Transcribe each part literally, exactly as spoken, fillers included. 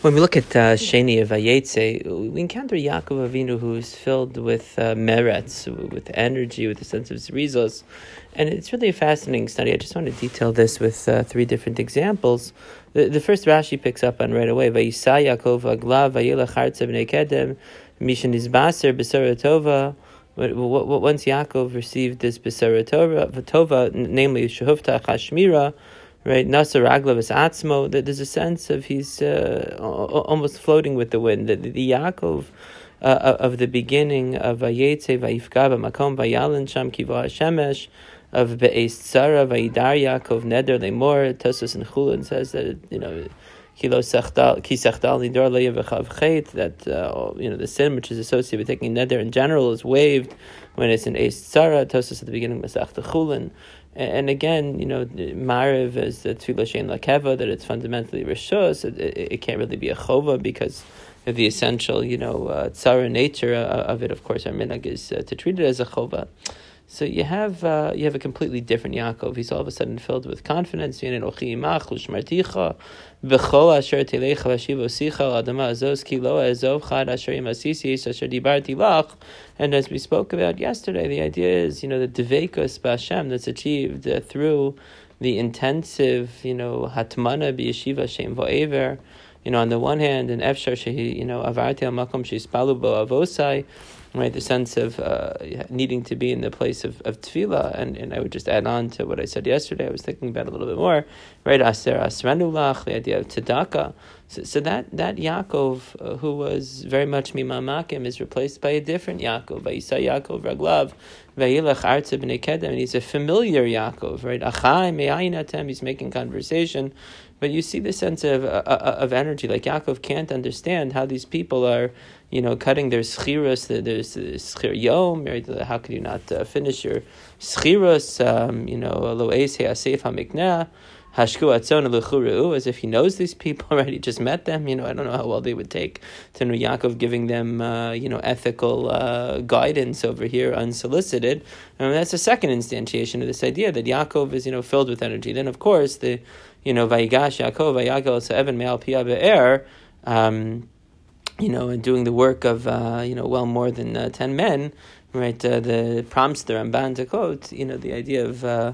When we look at uh, Sheni of Vayetze, we encounter Yaakov Avinu, who is filled with uh, meretz, with energy, with a sense of zrizos, and it's really a fascinating study. I just want to detail this with uh, three different examples. The, the first Rashi picks up on right away. Vayisa Yaakov aglav vayelach artza b'nei kedem mishen izbaser b'sara tova. Once Yaakov received this b'sara tova, namely shehufta chashmira, right, Nasa Raglav Atzmo, that there's a sense of he's uh, almost floating with the wind. The, the Yaakov uh, of the beginning of Vayetze, Vayifka, Makom, Vayalin, Sham, Kiva Hashemesh, of Be'ez Tzara, Vayidar Yaakov, Neder, Lemor, Tosos and Chulin says that, you know, Kilo Sechdal, Ki Sechdal, Nidor, Leyevachav Chet, that, uh, you know, the sin which is associated with taking Neder in general is waived when it's in Eis Tzara, Tosos at the beginning, Masach Chulin. And again, you know, Mariv is the Tefillah Shein Lakeva, that it's fundamentally Rishus. It, it, it can't really be a Chova because of the essential, you know, uh, tzara nature of it. Of course, our minhag is uh, to treat it as a Chova. So you have uh, you have a completely different Yaakov. He's all of a sudden filled with confidence. And as we spoke about yesterday, the idea is, you know, the deveikus b'Hashem that's achieved uh, through the intensive, you know, hatmana b'yeshiva shem va'ever. You know, on the one hand, and efshar shehi, you know, avarti al makom sheispalu bo avosai. Right, the sense of uh, needing to be in the place of, of tefillah, and, and I would just add on to what I said yesterday. I was thinking about it a little bit more. Right, aser asrenu lach, the idea of tzedakah. So, so that that Yaakov, uh, who was very much mimamakim, is replaced by a different Yaakov. Vayisa Yaakov raglav, vayilach artza b'nei kedem, and he's a familiar Yaakov. Right, achai me'ayin atem. He's making conversation. But you see the sense of uh, of energy. Like Yaakov can't understand how these people are, you know, cutting their schirus. There's schir yom. How could you not uh, finish your schirus? Um, you know, lo eis he'asef hamikneh. Hashku atzon l'chureu, as if he knows these people, right? He just met them. You know, I don't know how well they would take to know Yaakov giving them, uh, you know, ethical uh, guidance over here, unsolicited. And that's a second instantiation of this idea that Yaakov is, you know, filled with energy. Then, of course, the, you know, Vayigash Yaakov, Vayagel Se'evan Me'al Pia Be'er, um, you know, and doing the work of, uh, you know, well more than uh, ten men, right? Uh, the prompts the Ramban to quote, you know, the idea of. Uh,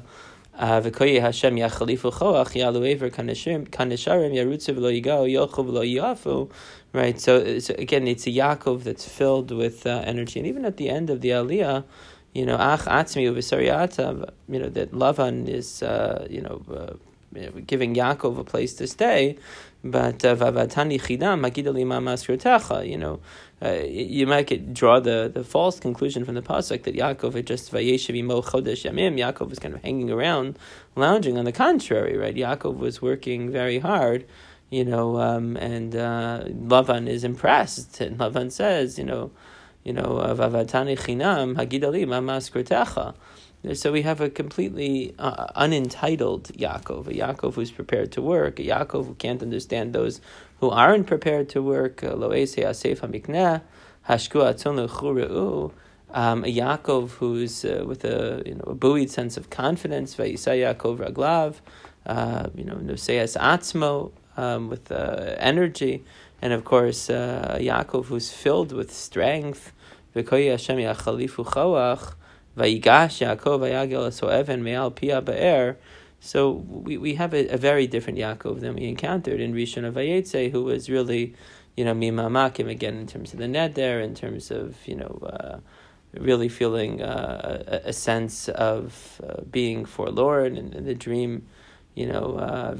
V'koye Hashem yachalifu choach yalu ever kanesharim yarutzu v'lo yigao yochu v'lo yafu. Right. So, so again, it's a Yaakov that's filled with uh, energy, and even at the end of the Aliyah, you know, ach atzmi uv'sariata, you know, that Lavan is, uh, you know, uh, giving Yaakov a place to stay, but vavatani chidam magidali mamasrotacha. You know, uh, you might get, draw the, the false conclusion from the pasuk that Yaakov had just vayeshev imo chodesh yamim. Yaakov was kind of hanging around, lounging. On the contrary, right? Yaakov was working very hard. You know, um, and uh, Lavan is impressed, and Lavan says, you know, you know, vavatani chinam hagidali mamasrotacha. So we have a completely uh, unentitled Yaakov, a Yaakov who's prepared to work, a Yaakov who can't understand those who aren't prepared to work, lo eisei asef hamikneh, hashku atzon l'chureu, um, a Yaakov who's uh, with a, you know, a buoyed sense of confidence, vayisa Yaakov raglav, uh, you know, noseas atzmo, um, with uh, energy, and of course uh, Yaakov who's filled with strength, v'koyi Hashem yachalifu choach, Vayigash Yaakov Vayagel So'even Me'al Pia Be'er. So we, we have a, a very different Yaakov than we encountered in Rishon of Vayetze, who was really, you know, mimamakim again in terms of the neder, in terms of, you know, uh, really feeling uh, a, a sense of uh, being forlorn, and, and the dream, you know, uh,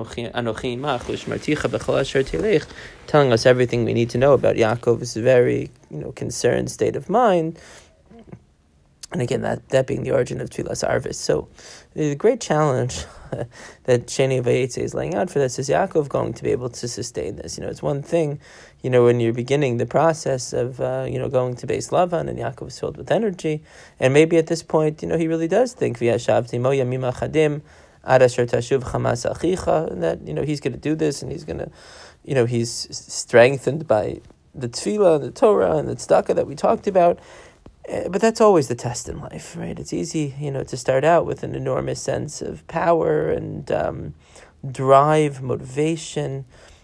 telling us everything we need to know about Yaakov's very, you know, concerned state of mind. And again, that, that being the origin of Tfilas Arvis. So the great challenge that Sheni Vayetze is laying out for this is Yaakov going to be able to sustain this. You know, it's one thing, you know, when you're beginning the process of, uh, you know, going to Beis Lavan, and Yaakov is filled with energy. And maybe at this point, you know, he really does think, V'yashavti mo yamim achadim ad asher tashuv chamas achicha, that, you know, he's going to do this, and he's going to, you know, he's strengthened by the Tefillah and the Torah and the Tzedakah that we talked about. But that's always the test in life, right? It's easy, you know, to start out with an enormous sense of power and um, drive, motivation,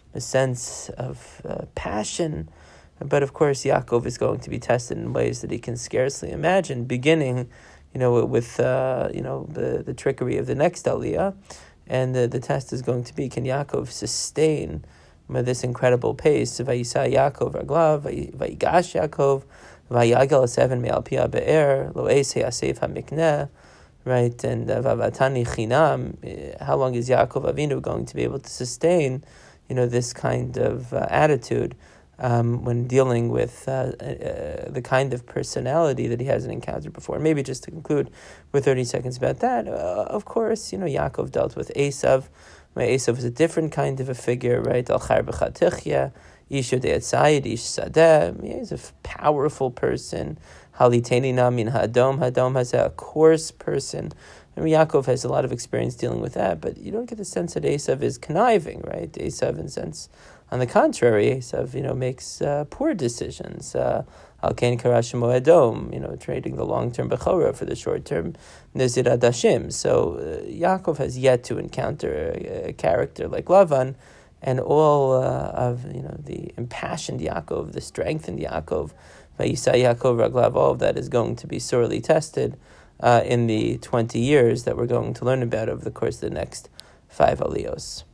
a sense of uh, passion. But of course, Yaakov is going to be tested in ways that he can scarcely imagine, beginning, you know, with uh, you know the, the trickery of the next Aliyah, and the, the test is going to be, can Yaakov sustain this incredible pace? Vayisa Yaakov raglav, vayigash Yaakov, vayagal seven me'al pia be'er, lo eisei asef hamikneh, right? And vavatani chinam. How long is Yaakov Avinu going to be able to sustain, you know, this kind of uh, attitude? Um, when dealing with uh, uh, the kind of personality that he hasn't encountered before. Maybe just to conclude with thirty seconds about that, uh, of course, you know, Yaakov dealt with Esav. Right? Esav was a different kind of a figure, right? Al-Char b'chatichya, Ish yodei tzayid, Ish sadeh. He's a powerful person. Haliteni na min hadom. Hadom has a coarse person. I mean, Yaakov has a lot of experience dealing with that, but you don't get the sense that Esav is conniving, right? Esav, in a sense, on the contrary, Esav, you know, makes uh, poor decisions. Al kain karashim moedom, you know, trading the long-term bechora for the short-term nizir adashim. So uh, Yaakov has yet to encounter a, a character like Lavan, and all uh, of you know the impassioned Yaakov, the strengthened Yaakov, Vayisa Yaakov raglav, all of that is going to be sorely tested uh, in the twenty years that we're going to learn about over the course of the next five aliyos.